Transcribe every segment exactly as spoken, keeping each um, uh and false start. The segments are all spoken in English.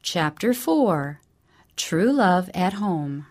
Chapter four. True Love at Home.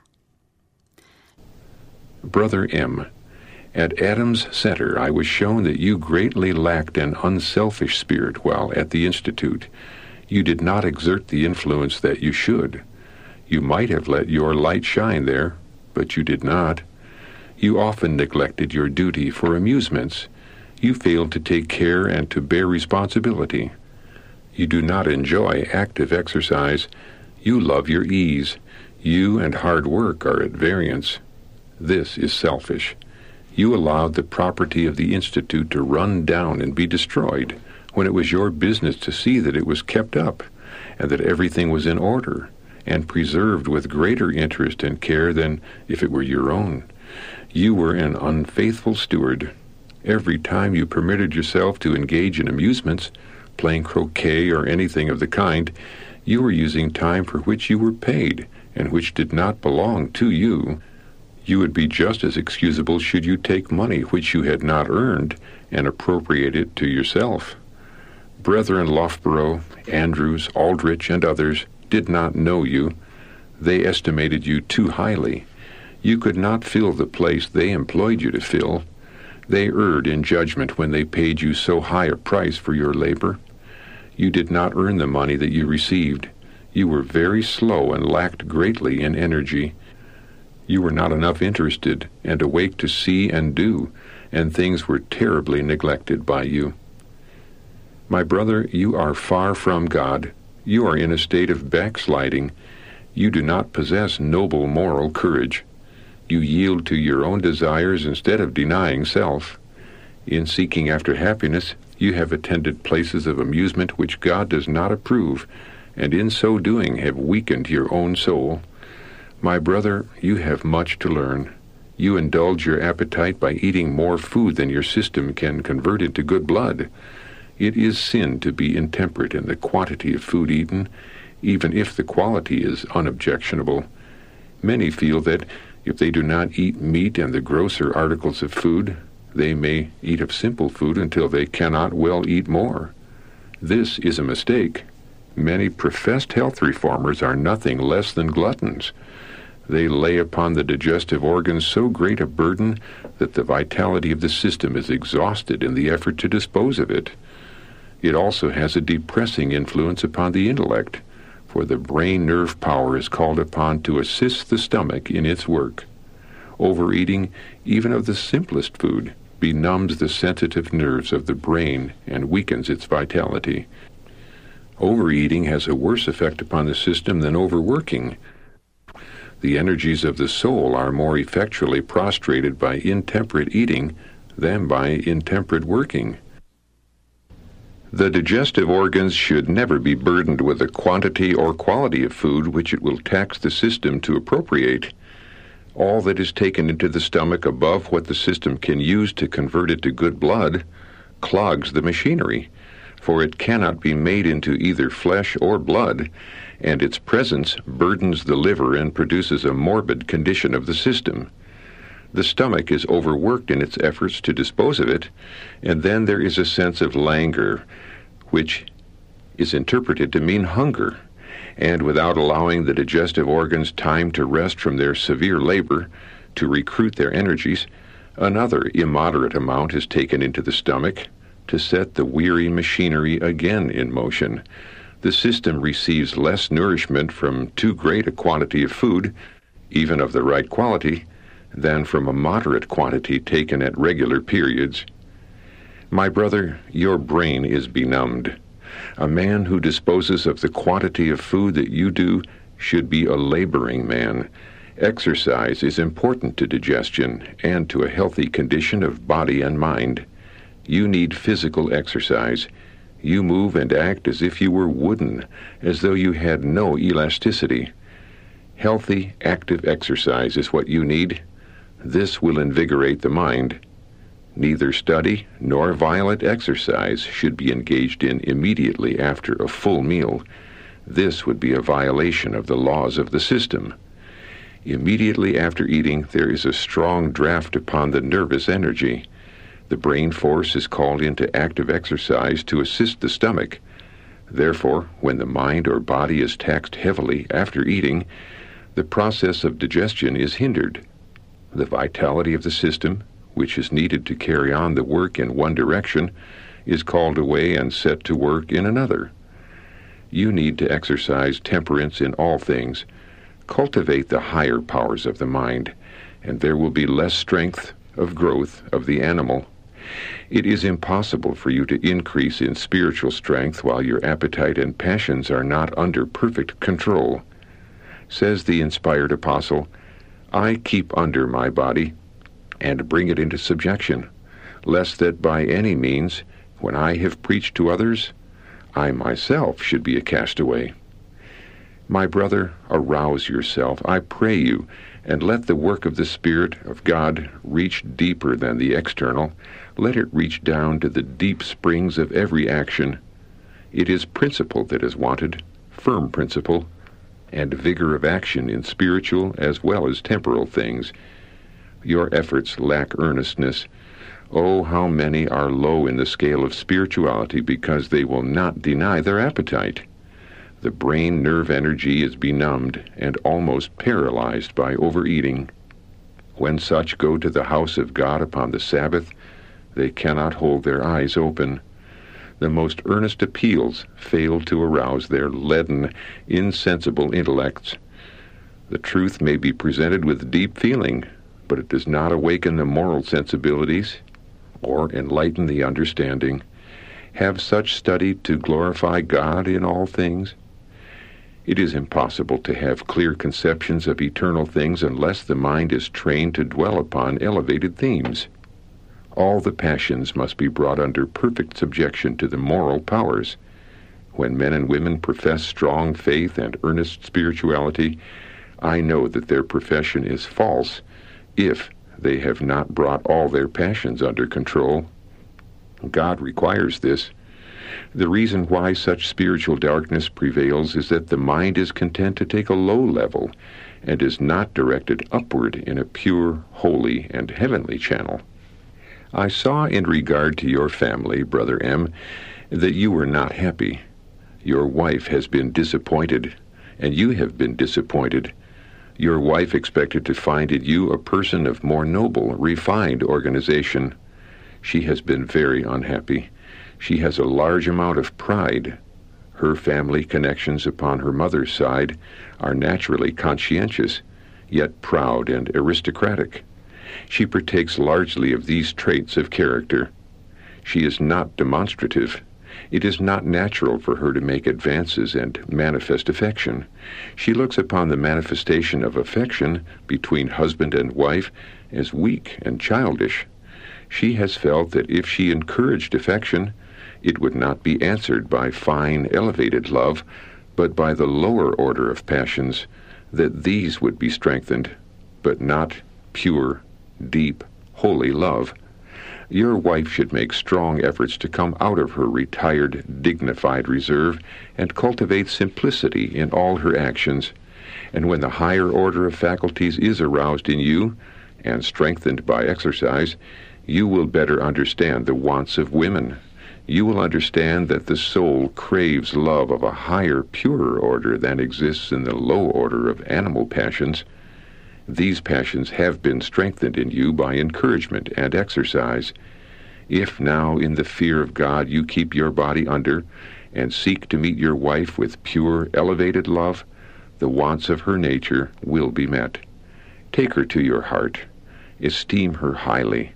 Brother M., at Adam's Center I was shown that you greatly lacked an unselfish spirit while at the Institute. You did not exert the influence that you should. You might have let your light shine there, but you did not. You often neglected your duty for amusements. You failed to take care and to bear responsibility. You do not enjoy active exercise. You love your ease. You and hard work are at variance. This is selfish. You allowed the property of the Institute to run down and be destroyed when it was your business to see that it was kept up and that everything was in order and preserved with greater interest and care than if it were your own. You were an unfaithful steward. Every time you permitted yourself to engage in amusements, playing croquet or anything of the kind, you were using time for which you were paid and which did not belong to you. You would be just as excusable should you take money which you had not earned and appropriate it to yourself. Brethren Loughborough, Andrews, Aldrich, and others did not know you. They estimated you too highly. You could not fill the place they employed you to fill. They erred in judgment when they paid you so high a price for your labor. You did not earn the money that you received. You were very slow and lacked greatly in energy. You were not enough interested and awake to see and do, and things were terribly neglected by you. My brother, you are far from God. You are in a state of backsliding. You do not possess noble moral courage. You yield to your own desires instead of denying self. In seeking after happiness, you have attended places of amusement which God does not approve, and in so doing have weakened your own soul. My brother, you have much to learn. You indulge your appetite by eating more food than your system can convert into good blood. It is sin to be intemperate in the quantity of food eaten, even if the quality is unobjectionable. Many feel that if they do not eat meat and the grosser articles of food, they may eat of simple food until they cannot well eat more. This is a mistake. Many professed health reformers are nothing less than gluttons. They lay upon the digestive organs so great a burden that the vitality of the system is exhausted in the effort to dispose of it. It also has a depressing influence upon the intellect, for the brain nerve power is called upon to assist the stomach in its work. Overeating, even of the simplest food, benumbs the sensitive nerves of the brain and weakens its vitality. Overeating has a worse effect upon the system than overworking. The energies of the soul are more effectually prostrated by intemperate eating than by intemperate working. The digestive organs should never be burdened with a quantity or quality of food which it will tax the system to appropriate. All that is taken into the stomach above what the system can use to convert it to good blood clogs the machinery, for it cannot be made into either flesh or blood, and its presence burdens the liver and produces a morbid condition of the system. The stomach is overworked in its efforts to dispose of it, and then there is a sense of languor, which is interpreted to mean hunger, and without allowing the digestive organs time to rest from their severe labor, to recruit their energies, another immoderate amount is taken into the stomach to set the weary machinery again in motion. The system receives less nourishment from too great a quantity of food, even of the right quality, than from a moderate quantity taken at regular periods. My brother, your brain is benumbed. A man who disposes of the quantity of food that you do should be a laboring man. Exercise is important to digestion and to a healthy condition of body and mind. You need physical exercise. You move and act as if you were wooden, as though you had no elasticity. Healthy, active exercise is what you need. This will invigorate the mind. Neither study nor violent exercise should be engaged in immediately after a full meal. This would be a violation of the laws of the system. Immediately after eating, there is a strong draft upon the nervous energy. The brain force is called into active exercise to assist the stomach. Therefore, when the mind or body is taxed heavily after eating, the process of digestion is hindered. The vitality of the system, which is needed to carry on the work in one direction, is called away and set to work in another. You need to exercise temperance in all things. Cultivate the higher powers of the mind, and there will be less strength of growth of the animal. It is impossible for you to increase in spiritual strength while your appetite and passions are not under perfect control. Says the inspired apostle, I keep under my body, and bring it into subjection, lest that by any means, when I have preached to others, I myself should be a castaway. My brother, arouse yourself, I pray you, and let the work of the Spirit of God reach deeper than the external. Let it reach down to the deep springs of every action. It is principle that is wanted, firm principle, and vigor of action in spiritual as well as temporal things. Your efforts lack earnestness. Oh, how many are low in the scale of spirituality because they will not deny their appetite. The brain nerve energy is benumbed and almost paralyzed by overeating. When such go to the house of God upon the Sabbath, they cannot hold their eyes open. The most earnest appeals fail to arouse their leaden, insensible intellects. The truth may be presented with deep feeling, but it does not awaken the moral sensibilities or enlighten the understanding. Have such studied to glorify God in all things? It is impossible to have clear conceptions of eternal things unless the mind is trained to dwell upon elevated themes. All the passions must be brought under perfect subjection to the moral powers. When men and women profess strong faith and earnest spirituality, I know that their profession is false if they have not brought all their passions under control. God requires this. The reason why such spiritual darkness prevails is that the mind is content to take a low level and is not directed upward in a pure, holy, and heavenly channel. I saw in regard to your family, Brother M., that you were not happy. Your wife has been disappointed, and you have been disappointed. Your wife expected to find in you a person of more noble, refined organization. She has been very unhappy. She has a large amount of pride. Her family connections upon her mother's side are naturally conscientious, yet proud and aristocratic. She partakes largely of these traits of character. She is not demonstrative. It is not natural for her to make advances and manifest affection. She looks upon the manifestation of affection between husband and wife as weak and childish. She has felt that if she encouraged affection, it would not be answered by fine, elevated love, but by the lower order of passions, that these would be strengthened, but not pure, deep, holy love. Your wife should make strong efforts to come out of her retired, dignified reserve and cultivate simplicity in all her actions. And when the higher order of faculties is aroused in you and strengthened by exercise, you will better understand the wants of women. You will understand that the soul craves love of a higher, purer order than exists in the low order of animal passions. These passions have been strengthened in you by encouragement and exercise. If now in the fear of God you keep your body under and seek to meet your wife with pure, elevated love, the wants of her nature will be met. Take her to your heart. Esteem her highly.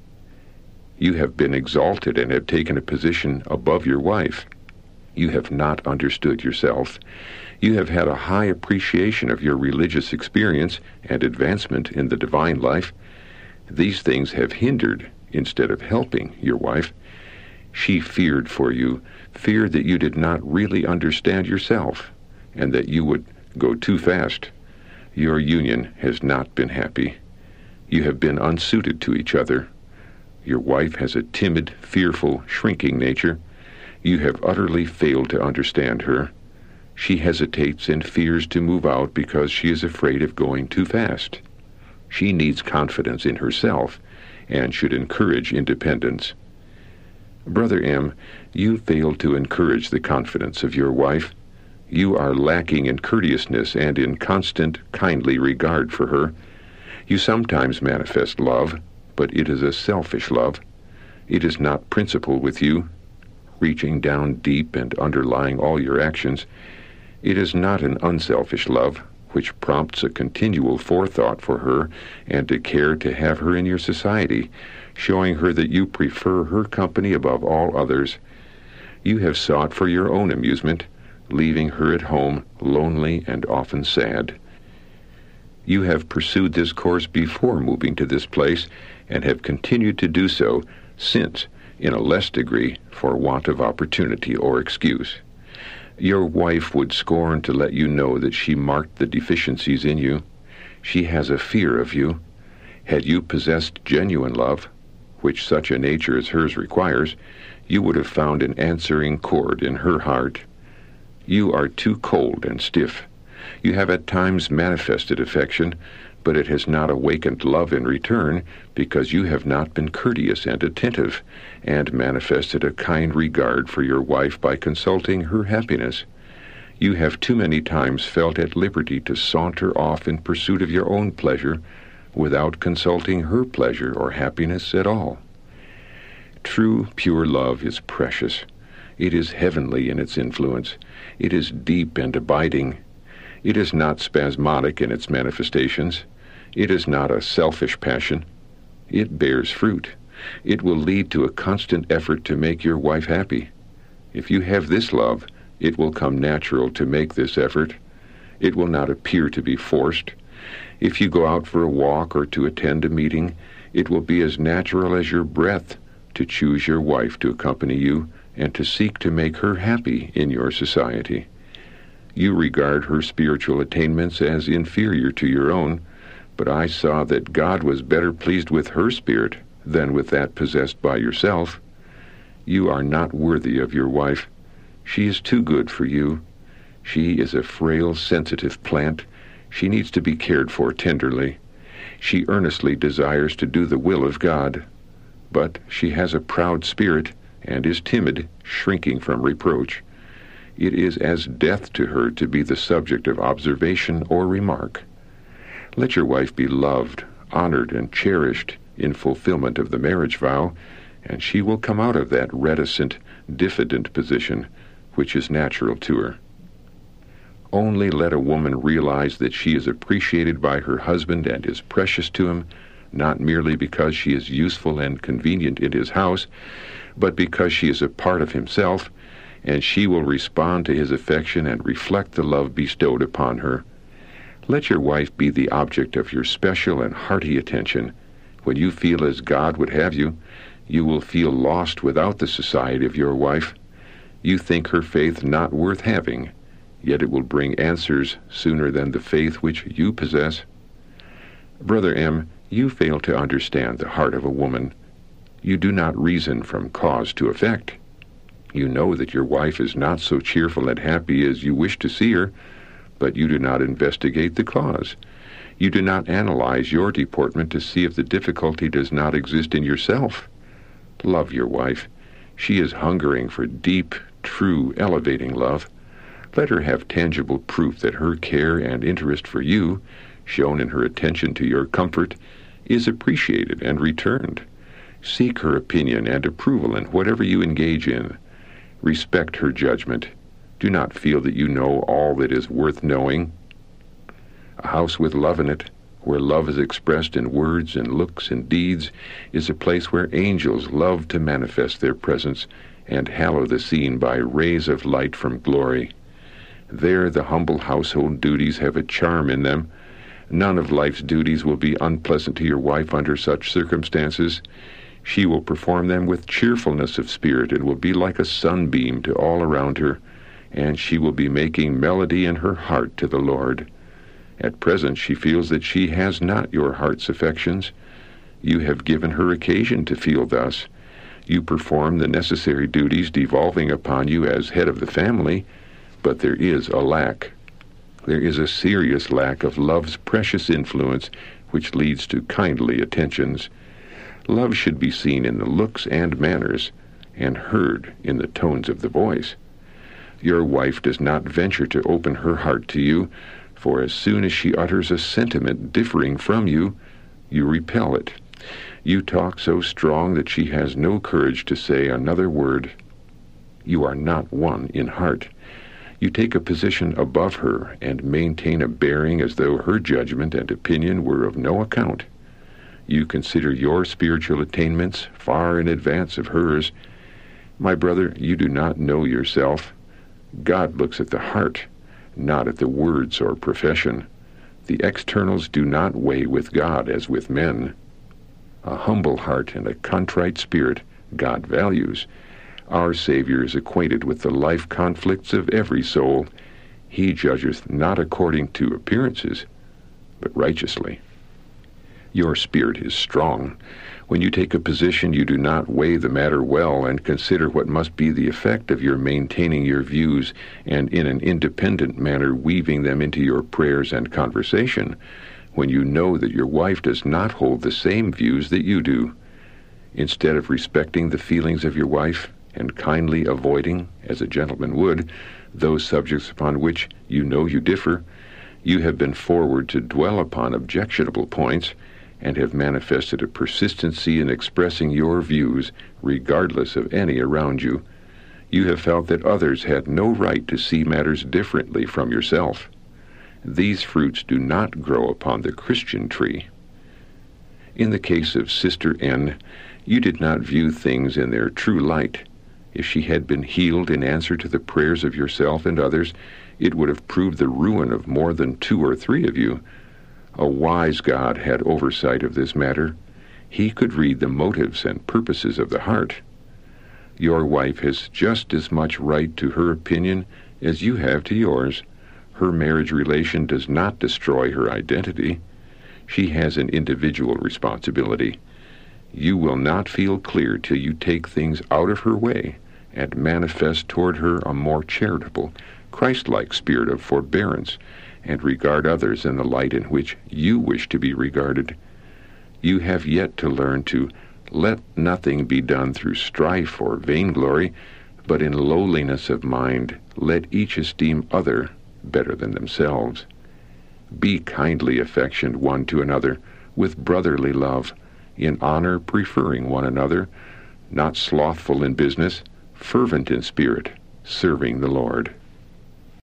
You have been exalted and have taken a position above your wife. You have not understood yourself. You have had a high appreciation of your religious experience and advancement in the divine life. These things have hindered instead of helping your wife. She feared for you, feared that you did not really understand yourself, and that you would go too fast. Your union has not been happy. You have been unsuited to each other. Your wife has a timid, fearful, shrinking nature. You have utterly failed to understand her. She hesitates and fears to move out because she is afraid of going too fast. She needs confidence in herself and should encourage independence. Brother M., you fail to encourage the confidence of your wife. You are lacking in courteousness and in constant, kindly regard for her. You sometimes manifest love, but it is a selfish love. It is not principle with you, reaching down deep and underlying all your actions. It is not an unselfish love, which prompts a continual forethought for her and a care to have her in your society, showing her that you prefer her company above all others. You have sought for your own amusement, leaving her at home lonely and often sad. You have pursued this course before moving to this place, and have continued to do so since, in a less degree, for want of opportunity or excuse. Your wife would scorn to let you know that she marked the deficiencies in you. She has a fear of you. Had you possessed genuine love, which such a nature as hers requires, you would have found an answering chord in her heart. You are too cold and stiff. You have at times manifested affection, but it has not awakened love in return, because you have not been courteous and attentive, and manifested a kind regard for your wife by consulting her happiness. You have too many times felt at liberty to saunter off in pursuit of your own pleasure, without consulting her pleasure or happiness at all. True, pure love is precious. It is heavenly in its influence. It is deep and abiding. It is not spasmodic in its manifestations. It is not a selfish passion. It bears fruit. It will lead to a constant effort to make your wife happy. If you have this love, it will come natural to make this effort. It will not appear to be forced. If you go out for a walk or to attend a meeting, it will be as natural as your breath to choose your wife to accompany you and to seek to make her happy in your society. You regard her spiritual attainments as inferior to your own, but I saw that God was better pleased with her spirit than with that possessed by yourself. You are not worthy of your wife. She is too good for you. She is a frail, sensitive plant. She needs to be cared for tenderly. She earnestly desires to do the will of God, but she has a proud spirit and is timid, shrinking from reproach. It is as death to her to be the subject of observation or remark. Let your wife be loved, honored, and cherished in fulfillment of the marriage vow, and she will come out of that reticent, diffident position which is natural to her. Only let a woman realize that she is appreciated by her husband and is precious to him, not merely because she is useful and convenient in his house, but because she is a part of himself, and she will respond to his affection and reflect the love bestowed upon her. Let your wife be the object of your special and hearty attention. When you feel as God would have you, you will feel lost without the society of your wife. You think her faith not worth having, yet it will bring answers sooner than the faith which you possess. Brother M., you fail to understand the heart of a woman. You do not reason from cause to effect. You know that your wife is not so cheerful and happy as you wish to see her, but you do not investigate the cause. You do not analyze your deportment to see if the difficulty does not exist in yourself. Love your wife. She is hungering for deep, true, elevating love. Let her have tangible proof that her care and interest for you, shown in her attention to your comfort, is appreciated and returned. Seek her opinion and approval in whatever you engage in. Respect her judgment. Do not feel that you know all that is worth knowing. A house with love in it, where love is expressed in words and looks and deeds, is a place where angels love to manifest their presence and hallow the scene by rays of light from glory. There the humble household duties have a charm in them. None of life's duties will be unpleasant to your wife under such circumstances. She will perform them with cheerfulness of spirit and will be like a sunbeam to all around her, and she will be making melody in her heart to the Lord. At present she feels that she has not your heart's affections. You have given her occasion to feel thus. You perform the necessary duties devolving upon you as head of the family, but there is a lack. There is a serious lack of love's precious influence which leads to kindly attentions. Love should be seen in the looks and manners, and heard in the tones of the voice. Your wife does not venture to open her heart to you, for as soon as she utters a sentiment differing from you, you repel it. You talk so strong that she has no courage to say another word. You are not one in heart. You take a position above her and maintain a bearing as though her judgment and opinion were of no account. You consider your spiritual attainments far in advance of hers. My brother, you do not know yourself. God looks at the heart, not at the words or profession. The externals do not weigh with God as with men. A humble heart and a contrite spirit God values. Our Savior is acquainted with the life conflicts of every soul. He judgeth not according to appearances, but righteously. Your spirit is strong. When you take a position, you do not weigh the matter well and consider what must be the effect of your maintaining your views and in an independent manner weaving them into your prayers and conversation, when you know that your wife does not hold the same views that you do. Instead of respecting the feelings of your wife and kindly avoiding, as a gentleman would, those subjects upon which you know you differ, you have been forward to dwell upon objectionable points and have manifested a persistency in expressing your views regardless of any around you. You have felt that others had no right to see matters differently from yourself. These fruits do not grow upon the Christian tree. In the case of Sister N, you did not view things in their true light. If she had been healed in answer to the prayers of yourself and others, it would have proved the ruin of more than two or three of you. A wise God had oversight of this matter. He could read the motives and purposes of the heart. Your wife has just as much right to her opinion as you have to yours. Her marriage relation does not destroy her identity. She has an individual responsibility. You will not feel clear till you take things out of her way and manifest toward her a more charitable, Christ-like spirit of forbearance, and regard others in the light in which you wish to be regarded. You have yet to learn to let nothing be done through strife or vainglory, but in lowliness of mind let each esteem other better than themselves. Be kindly affectioned one to another with brotherly love, in honor preferring one another, not slothful in business, fervent in spirit, serving the Lord.